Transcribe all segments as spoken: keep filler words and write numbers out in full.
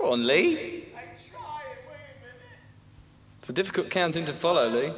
Go on, Lee. It's a difficult counting to follow, Lee.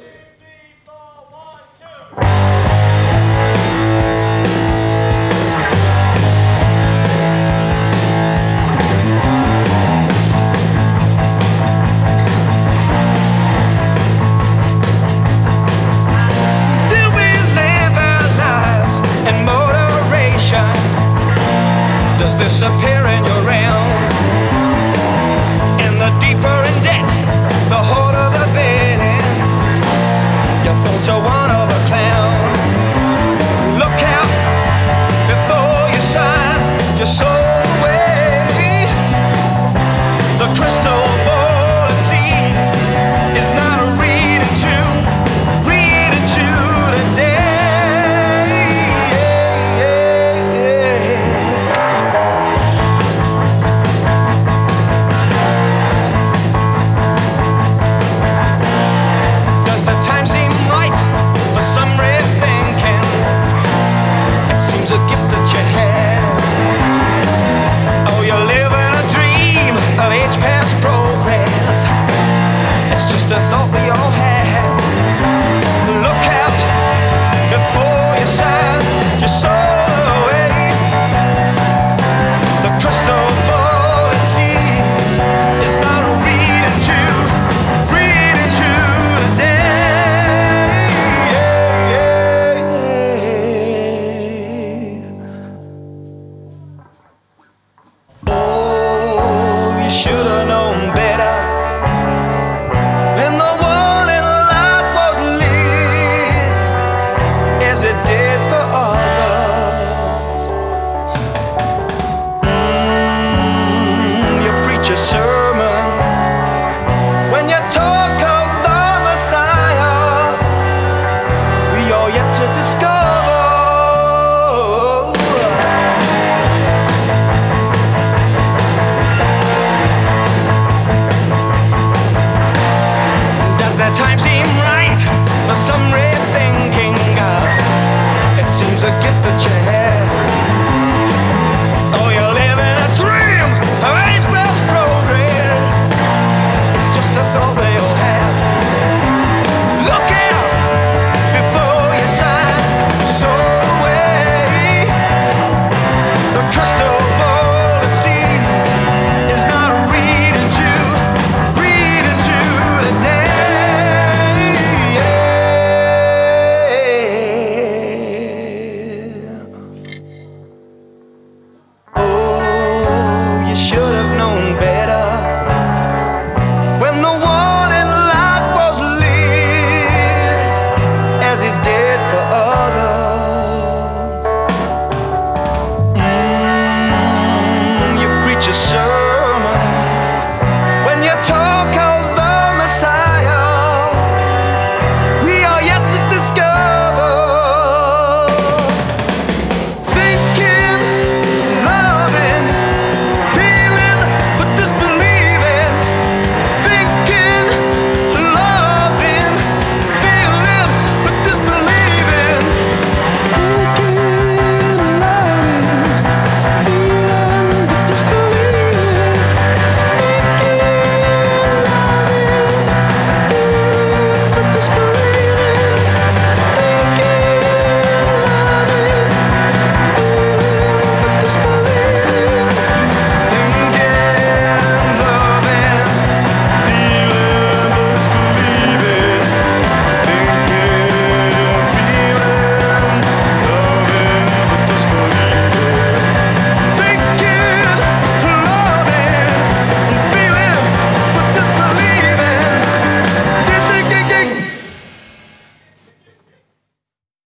Does this appear in your realm? And the deeper in debt, the harder the bed. Your thoughts are one of a clown. Look out before you sign your soul away. The crystal ball, it seems, is not a reading to, reading to today. A gift that you have. Oh, you're living a dream of age past progress. It's just a thought we all have. Look out before you sign your soul away. The crystal ball, it seems, is not a reading to, reading to today. Should've known better when the one in life was lit as it did for others. Mm, you preach a sermon